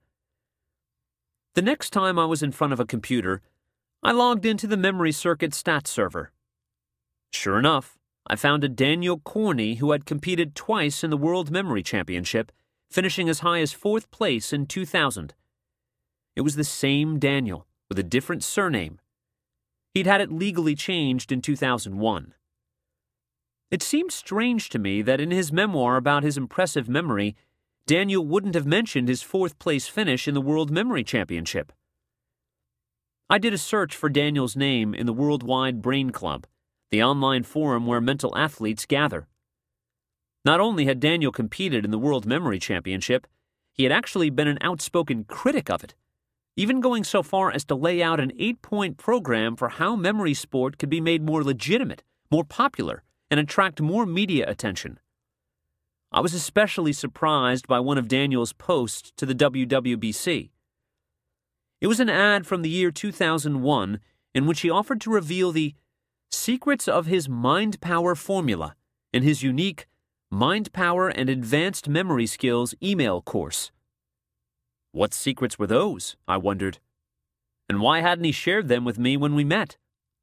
The next time I was in front of a computer, I logged into the memory circuit stats server. Sure enough, I found a Daniel Corney who had competed twice in the World Memory Championship, finishing as high as 4th place in 2000. It was the same Daniel, with a different surname. He'd had it legally changed in 2001. It seemed strange to me that in his memoir about his impressive memory, Daniel wouldn't have mentioned his 4th place finish in the World Memory Championship. I did a search for Daniel's name in the Worldwide Brain Club, the online forum where mental athletes gather. Not only had Daniel competed in the World Memory Championship, he had actually been an outspoken critic of it, even going so far as to lay out an 8-point program for how memory sport could be made more legitimate, more popular, and attract more media attention. I was especially surprised by one of Daniel's posts to the WWBC. It was an ad from the year 2001 in which he offered to reveal the secrets of his Mind Power formula in his unique Mind Power and Advanced Memory Skills email course. What secrets were those, I wondered, and why hadn't he shared them with me when we met?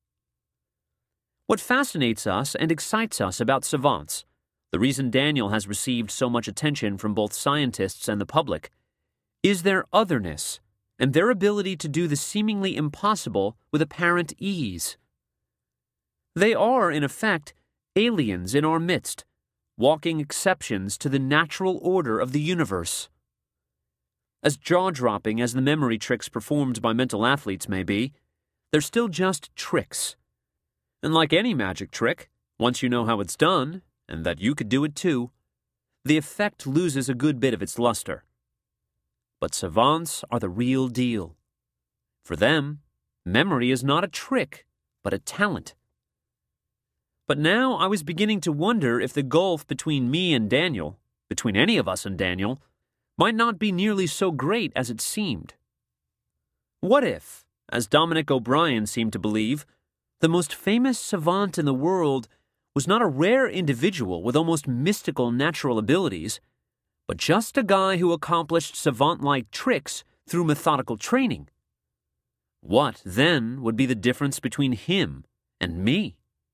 What fascinates us and excites us about savants, the reason Daniel has received so much attention from both scientists and the public, is their otherness and their ability to do the seemingly impossible with apparent ease. They are, in effect, aliens in our midst, walking exceptions to the natural order of the universe. As jaw-dropping as the memory tricks performed by mental athletes may be, they're still just tricks. And like any magic trick, once you know how it's done, and that you could do it too, the effect loses a good bit of its luster. But savants are the real deal. For them, memory is not a trick, but a talent. But now I was beginning to wonder if the gulf between me and Daniel, between any of us and Daniel, might not be nearly so great as it seemed. What if, as Dominic O'Brien seemed to believe, the most famous savant in the world was not a rare individual with almost mystical natural abilities, but just a guy who accomplished savant-like tricks through methodical training? What, then, would be the difference between him and me?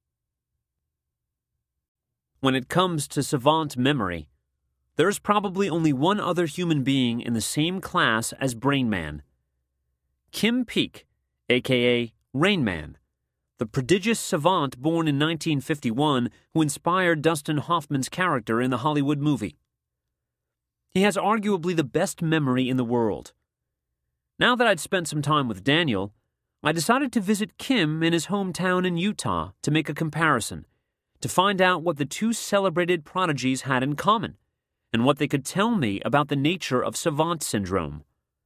When it comes to savant memory, there is probably only one other human being in the same class as Brain Man. Kim Peek, a.k.a. Rain Man, the prodigious savant born in 1951 who inspired Dustin Hoffman's character in the Hollywood movie. He has arguably the best memory in the world. Now that I'd spent some time with Daniel, I decided to visit Kim in his hometown in Utah to make a comparison, to find out what the two celebrated prodigies had in common, and what they could tell me about the nature of savant syndrome.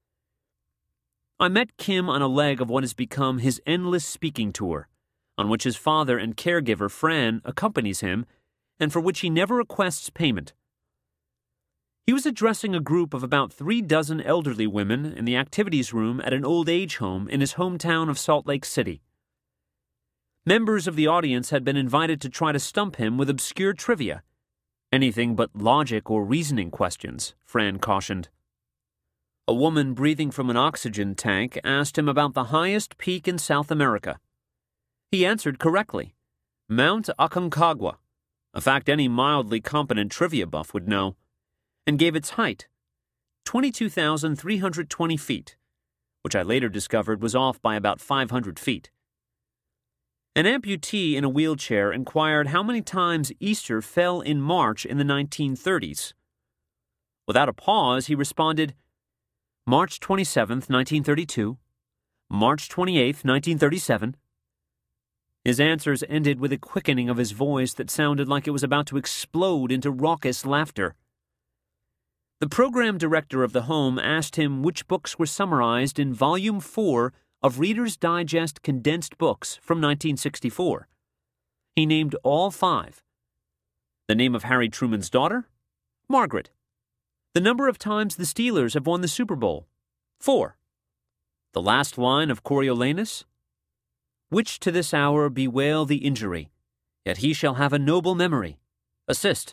I met Kim on a leg of what has become his endless speaking tour, on which his father and caregiver Fran accompanies him, and for which he never requests payment. He was addressing a group of about 36 elderly women in the activities room at an old age home in his hometown of Salt Lake City. Members of the audience had been invited to try to stump him with obscure trivia. Anything but logic or reasoning questions, Fran cautioned. A woman breathing from an oxygen tank asked him about the highest peak in South America. He answered correctly, Mount Aconcagua, a fact any mildly competent trivia buff would know, and gave its height, 22,320 feet, which I later discovered was off by about 500 feet. An amputee in a wheelchair inquired how many times Easter fell in March in the 1930s. Without a pause, he responded, March 27th, 1932, March 28th, 1937. His answers ended with a quickening of his voice that sounded like it was about to explode into raucous laughter. The program director of the home asked him which books were summarized in Volume 4 of Reader's Digest condensed books from 1964. He named all 5. The name of Harry Truman's daughter? Margaret. The number of times the Steelers have won the Super Bowl? 4. The last line of Coriolanus? Which to this hour bewail the injury, yet he shall have a noble memory. Assist.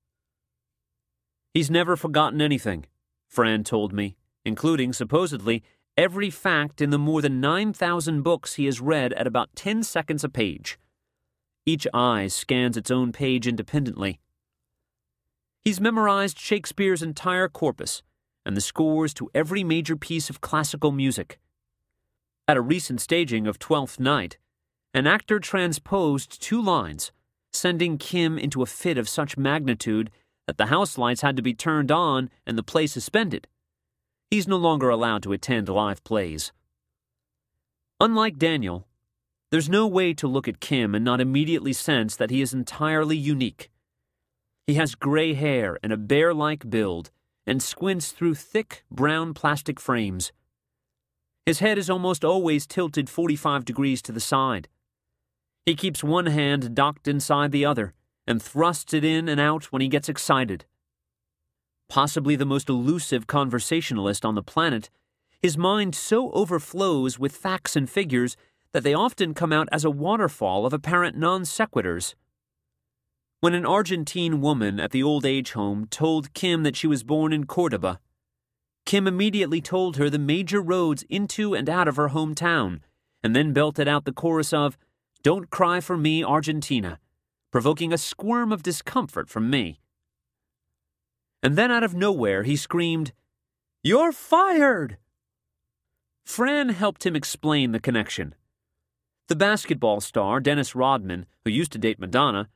He's never forgotten anything, Fran told me, including, supposedly, every fact in the more than 9,000 books he has read at about 10 seconds a page. Each eye scans its own page independently. He's memorized Shakespeare's entire corpus and the scores to every major piece of classical music. At a recent staging of Twelfth Night, an actor transposed 2 lines, sending Kim into a fit of such magnitude that the house lights had to be turned on and the play suspended. He's no longer allowed to attend live plays. Unlike Daniel, there's no way to look at Kim and not immediately sense that he is entirely unique. He has gray hair and a bear-like build, and squints through thick, brown plastic frames. His head is almost always tilted 45 degrees to the side. He keeps one hand docked inside the other, and thrusts it in and out when he gets excited. Possibly the most elusive conversationalist on the planet, his mind so overflows with facts and figures that they often come out as a waterfall of apparent non-sequiturs. When an Argentine woman at the old age home told Kim that she was born in Cordoba, Kim immediately told her the major roads into and out of her hometown, and then belted out the chorus of, "Don't cry for me, Argentina," provoking a squirm of discomfort from me. And then out of nowhere he screamed, "You're fired!" Fran helped him explain the connection. The basketball star, Dennis Rodman, who used to date Madonna,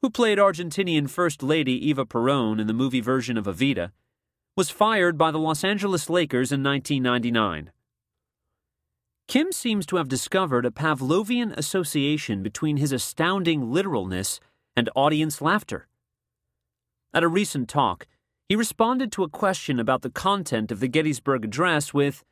who played Argentinian First Lady Eva Perón in the movie version of Evita, was fired by the Los Angeles Lakers in 1999. Kim seems to have discovered a Pavlovian association between his astounding literalness and audience laughter. At a recent talk, he responded to a question about the content of the Gettysburg Address with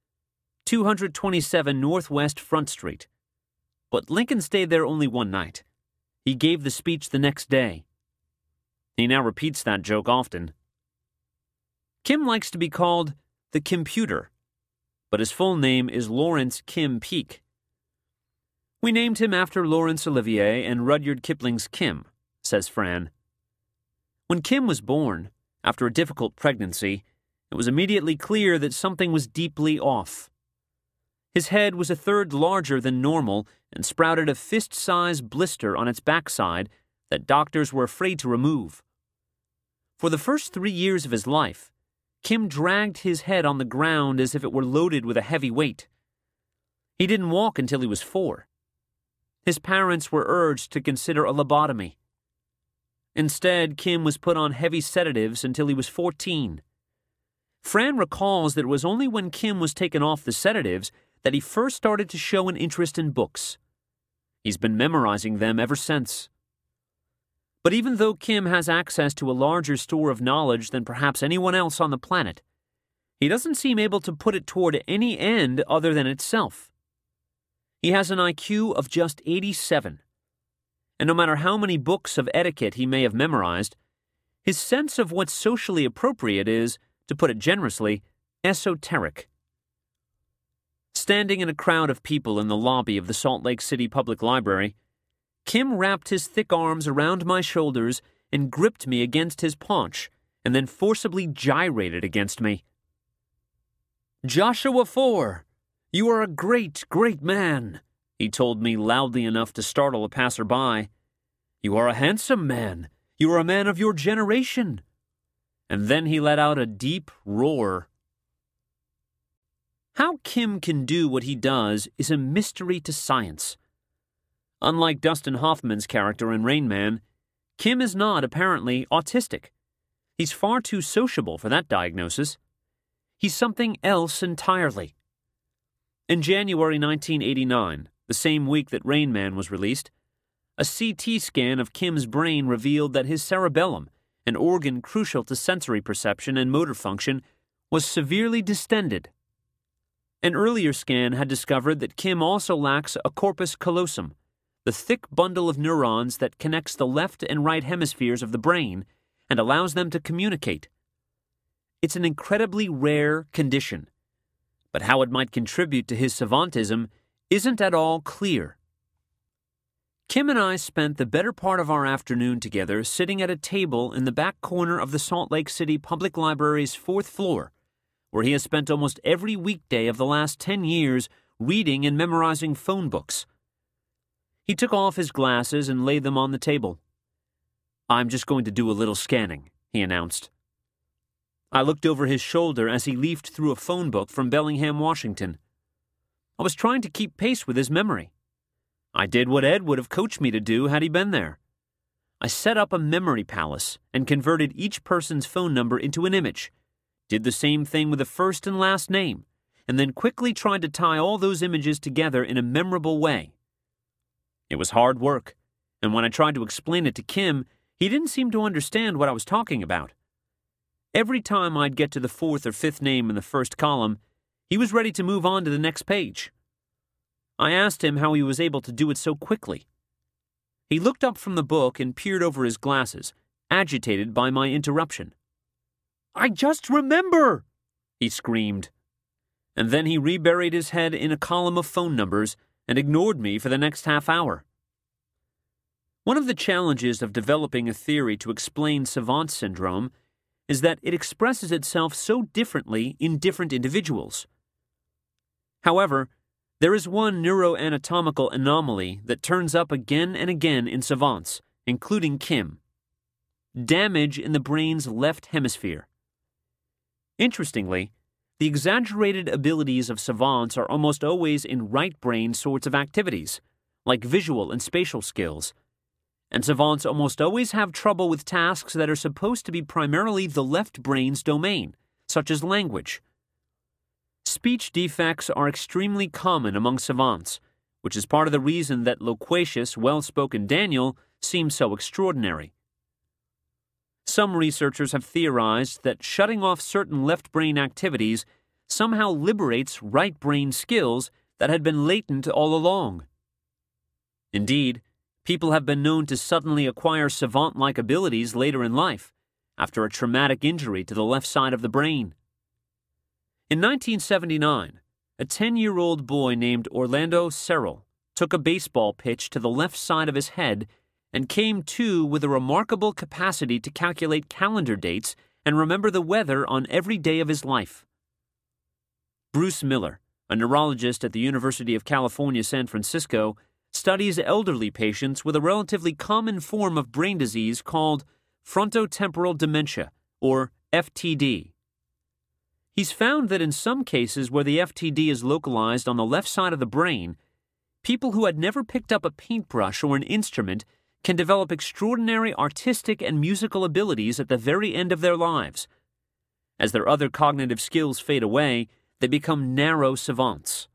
227 Northwest Front Street. But Lincoln stayed there only one night. He gave the speech the next day. He now repeats that joke often. Kim likes to be called the Computer, but his full name is Lawrence Kim Peake. We named him after Laurence Olivier and Rudyard Kipling's Kim, says Fran. When Kim was born, after a difficult pregnancy, it was immediately clear that something was deeply off. His head was a third larger than normal and sprouted a fist-sized blister on its backside that doctors were afraid to remove. For the first 3 years of his life, Kim dragged his head on the ground as if it were loaded with a heavy weight. He didn't walk until he was 4. His parents were urged to consider a lobotomy. Instead, Kim was put on heavy sedatives until he was 14. Fran recalls that it was only when Kim was taken off the sedatives that he first started to show an interest in books. He's been memorizing them ever since. But even though Kim has access to a larger store of knowledge than perhaps anyone else on the planet, he doesn't seem able to put it toward any end other than itself. He has an IQ of just 87. And no matter how many books of etiquette he may have memorized, his sense of what's socially appropriate is, to put it generously, esoteric. Standing in a crowd of people in the lobby of the Salt Lake City Public Library, Kim wrapped his thick arms around my shoulders and gripped me against his paunch, and then forcibly gyrated against me. "Joshua Foer, you are a great, great man," he told me loudly enough to startle a passerby. "You are a handsome man. You are a man of your generation." And then he let out a deep roar. How Kim can do what he does is a mystery to science. Unlike Dustin Hoffman's character in Rain Man, Kim is not, apparently, autistic. He's far too sociable for that diagnosis. He's something else entirely. In January 1989, the same week that Rain Man was released, a CT scan of Kim's brain revealed that his cerebellum, an organ crucial to sensory perception and motor function, was severely distended. An earlier scan had discovered that Kim also lacks a corpus callosum, the thick bundle of neurons that connects the left and right hemispheres of the brain and allows them to communicate. It's an incredibly rare condition, but how it might contribute to his savantism isn't at all clear. Kim and I spent the better part of our afternoon together sitting at a table in the back corner of the Salt Lake City Public Library's 4th floor, where he has spent almost every weekday of the last 10 years reading and memorizing phone books. He took off his glasses and laid them on the table. "I'm just going to do a little scanning," he announced. I looked over his shoulder as he leafed through a phone book from Bellingham, Washington. I was trying to keep pace with his memory. I did what Ed would have coached me to do had he been there. I set up a memory palace and converted each person's phone number into an image, did the same thing with the first and last name, and then quickly tried to tie all those images together in a memorable way. It was hard work, and when I tried to explain it to Kim, he didn't seem to understand what I was talking about. Every time I'd get to the 4th or 5th name in the first column, he was ready to move on to the next page. I asked him how he was able to do it so quickly. He looked up from the book and peered over his glasses, agitated by my interruption. "I just remember!" he screamed. And then he reburied his head in a column of phone numbers and ignored me for the next half hour. One of the challenges of developing a theory to explain savant syndrome is that it expresses itself so differently in different individuals. However, there is one neuroanatomical anomaly that turns up again and again in savants, including Kim: damage in the brain's left hemisphere. Interestingly, the exaggerated abilities of savants are almost always in right brain sorts of activities, like visual and spatial skills, and savants almost always have trouble with tasks that are supposed to be primarily the left brain's domain, such as language. Speech defects are extremely common among savants, which is part of the reason that loquacious, well-spoken Daniel seems so extraordinary. Some researchers have theorized that shutting off certain left brain activities somehow liberates right brain skills that had been latent all along. Indeed, people have been known to suddenly acquire savant-like abilities later in life, after a traumatic injury to the left side of the brain. In 1979, a 10-year-old boy named Orlando Serrell took a baseball pitch to the left side of his head and came to with a remarkable capacity to calculate calendar dates and remember the weather on every day of his life. Bruce Miller, a neurologist at the University of California, San Francisco, studies elderly patients with a relatively common form of brain disease called frontotemporal dementia, or FTD. He's found that in some cases where the FTD is localized on the left side of the brain, people who had never picked up a paintbrush or an instrument can develop extraordinary artistic and musical abilities at the very end of their lives. As their other cognitive skills fade away, they become narrow savants.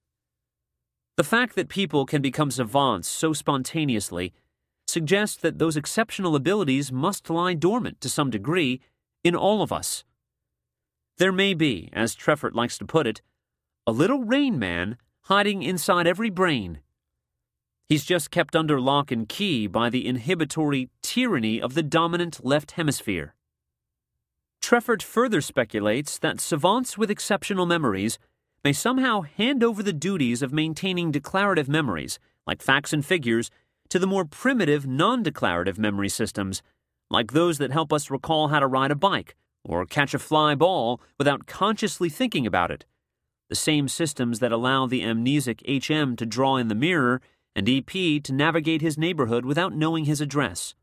The fact that people can become savants so spontaneously suggests that those exceptional abilities must lie dormant to some degree in all of us. There may be, as Treffert likes to put it, a little Rain Man hiding inside every brain. He's just kept under lock and key by the inhibitory tyranny of the dominant left hemisphere. Treffert further speculates that savants with exceptional memories may somehow hand over the duties of maintaining declarative memories, like facts and figures, to the more primitive non-declarative memory systems, like those that help us recall how to ride a bike or catch a fly ball without consciously thinking about it, the same systems that allow the amnesic HM to draw in the mirror and EP to navigate his neighborhood without knowing his address.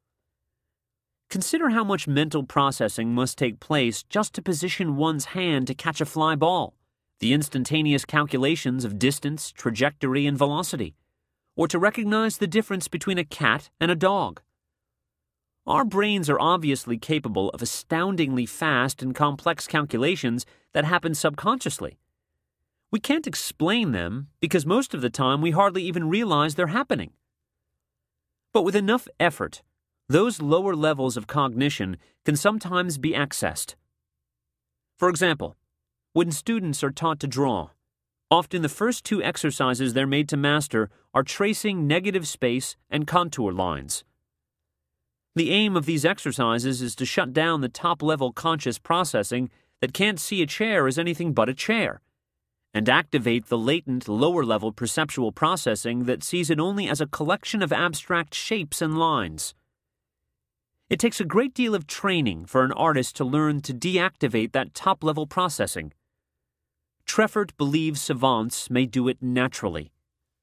Consider how much mental processing must take place just to position one's hand to catch a fly ball, the instantaneous calculations of distance, trajectory, and velocity, or to recognize the difference between a cat and a dog. Our brains are obviously capable of astoundingly fast and complex calculations that happen subconsciously. We can't explain them because most of the time we hardly even realize they're happening. But with enough effort, those lower levels of cognition can sometimes be accessed. For example, when students are taught to draw, often the first two exercises they're made to master are tracing negative space and contour lines. The aim of these exercises is to shut down the top-level conscious processing that can't see a chair as anything but a chair, and activate the latent lower-level perceptual processing that sees it only as a collection of abstract shapes and lines. It takes a great deal of training for an artist to learn to deactivate that top-level processing. Treffert believes savants may do it naturally.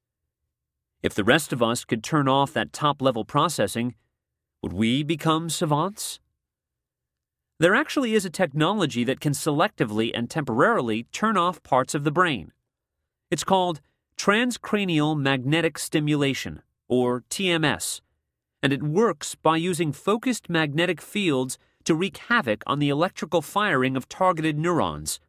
If the rest of us could turn off that top-level processing, would we become savants? There actually is a technology that can selectively and temporarily turn off parts of the brain. It's called transcranial magnetic stimulation, or TMS, and it works by using focused magnetic fields to wreak havoc on the electrical firing of targeted neurons.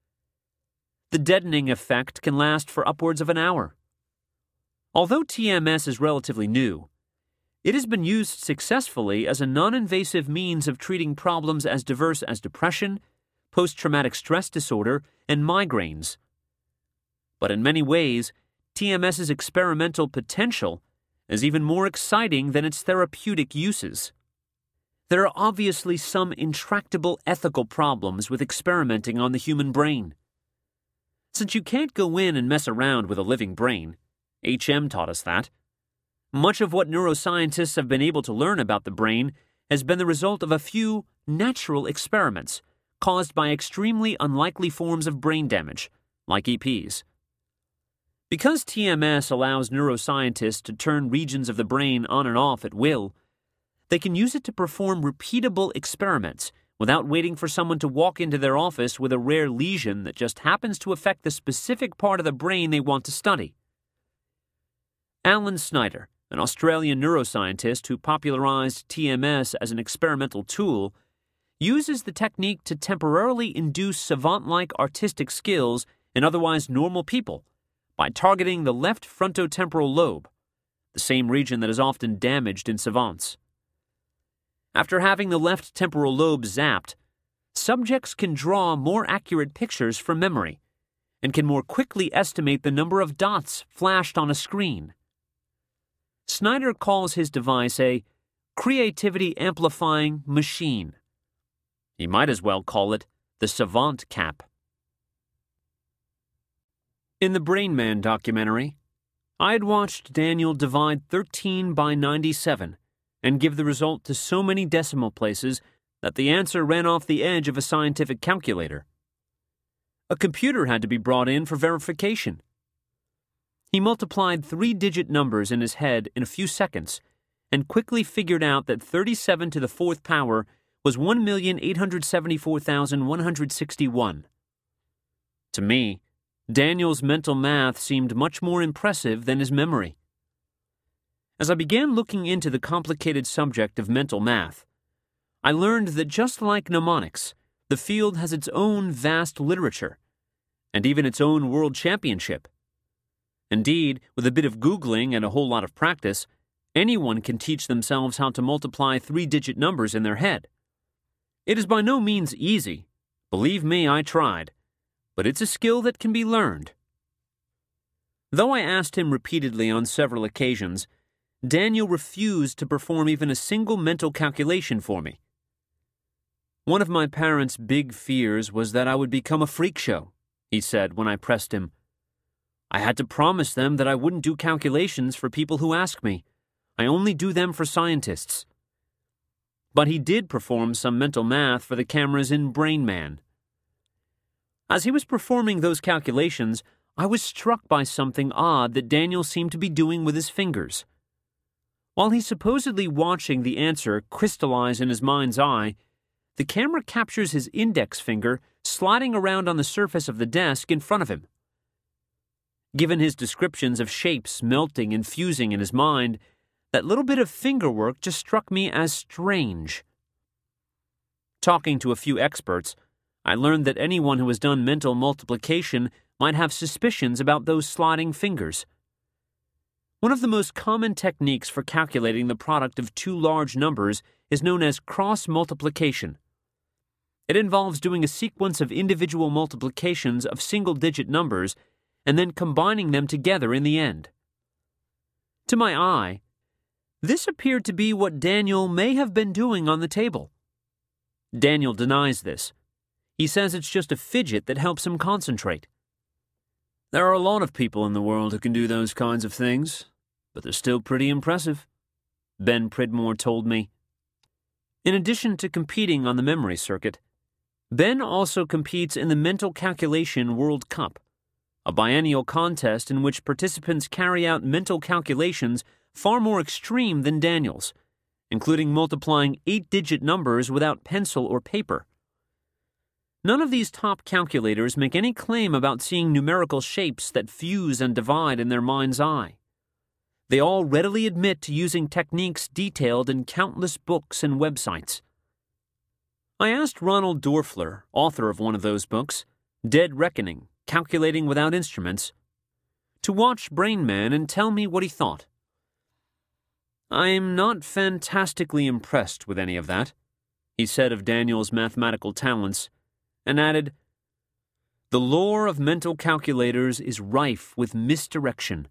The deadening effect can last for upwards of an hour. Although TMS is relatively new, it has been used successfully as a non-invasive means of treating problems as diverse as depression, post-traumatic stress disorder, and migraines. But in many ways, TMS's experimental potential is even more exciting than its therapeutic uses. There are obviously some intractable ethical problems with experimenting on the human brain. Since you can't go in and mess around with a living brain, HM taught us that, much of what neuroscientists have been able to learn about the brain has been the result of a few natural experiments caused by extremely unlikely forms of brain damage, like EPs. Because TMS allows neuroscientists to turn regions of the brain on and off at will, they can use it to perform repeatable experiments without waiting for someone to walk into their office with a rare lesion that just happens to affect the specific part of the brain they want to study. Alan Snyder, an Australian neuroscientist who popularized TMS as an experimental tool, uses the technique to temporarily induce savant-like artistic skills in otherwise normal people by targeting the left frontotemporal lobe, the same region that is often damaged in savants. After having the left temporal lobe zapped, subjects can draw more accurate pictures from memory and can more quickly estimate the number of dots flashed on a screen. Snyder calls his device a creativity-amplifying machine. He might as well call it the Savant Cap. In the Brain Man documentary, I had watched Daniel divide 13 by 97 and give the result to so many decimal places that the answer ran off the edge of a scientific calculator. A computer had to be brought in for verification. He multiplied 3-digit numbers in his head in a few seconds and quickly figured out that 37 to the fourth power was 1,874,161. To me, Daniel's mental math seemed much more impressive than his memory. As I began looking into the complicated subject of mental math, I learned that just like mnemonics, the field has its own vast literature, and even its own world championship. Indeed, with a bit of Googling and a whole lot of practice, anyone can teach themselves how to multiply 3-digit numbers in their head. It is by no means easy. Believe me, I tried. But it's a skill that can be learned. Though I asked him repeatedly on several occasions, Daniel refused to perform even a single mental calculation for me. One of my parents' big fears was that I would become a freak show, he said when I pressed him. I had to promise them that I wouldn't do calculations for people who ask me. I only do them for scientists. But he did perform some mental math for the cameras in Brain Man. As he was performing those calculations, I was struck by something odd that Daniel seemed to be doing with his fingers. While he's supposedly watching the answer crystallize in his mind's eye, the camera captures his index finger sliding around on the surface of the desk in front of him. Given his descriptions of shapes melting and fusing in his mind, that little bit of finger work just struck me as strange. Talking to a few experts, I learned that anyone who has done mental multiplication might have suspicions about those sliding fingers. One of the most common techniques for calculating the product of two large numbers is known as cross-multiplication. It involves doing a sequence of individual multiplications of single-digit numbers and then combining them together in the end. To my eye, this appeared to be what Daniel may have been doing on the table. Daniel denies this. He says it's just a fidget that helps him concentrate. There are a lot of people in the world who can do those kinds of things, but they're still pretty impressive, Ben Pridmore told me. In addition to competing on the memory circuit, Ben also competes in the Mental Calculation World Cup, a biennial contest in which participants carry out mental calculations far more extreme than Daniel's, including multiplying 8-digit numbers without pencil or paper. None of these top calculators make any claim about seeing numerical shapes that fuse and divide in their mind's eye. They all readily admit to using techniques detailed in countless books and websites. I asked Ronald Dorfler, author of one of those books, Dead Reckoning, Calculating Without Instruments, to watch Brain Man and tell me what he thought. I'm not fantastically impressed with any of that, he said of Daniel's mathematical talents, and added, The lore of mental calculators is rife with misdirection.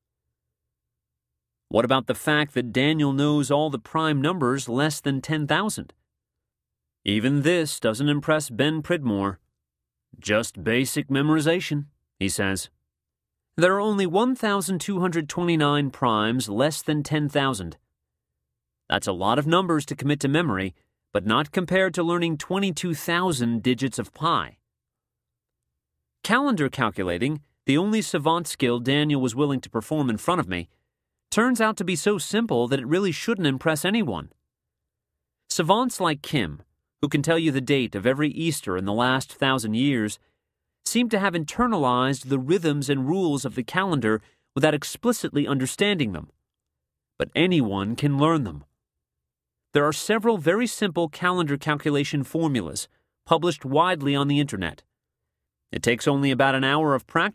What about the fact that Daniel knows all the prime numbers less than 10,000? Even this doesn't impress Ben Pridmore. Just basic memorization, he says. There are only 1,229 primes less than 10,000. That's a lot of numbers to commit to memory, but not compared to learning 22,000 digits of pi. Calendar calculating, the only savant skill Daniel was willing to perform in front of me, turns out to be so simple that it really shouldn't impress anyone. Savants like Kim, who can tell you the date of every Easter in the last 1,000 years, seem to have internalized the rhythms and rules of the calendar without explicitly understanding them. but anyone can learn them. There are several very simple calendar calculation formulas published widely on the internet. It takes only about an hour of practice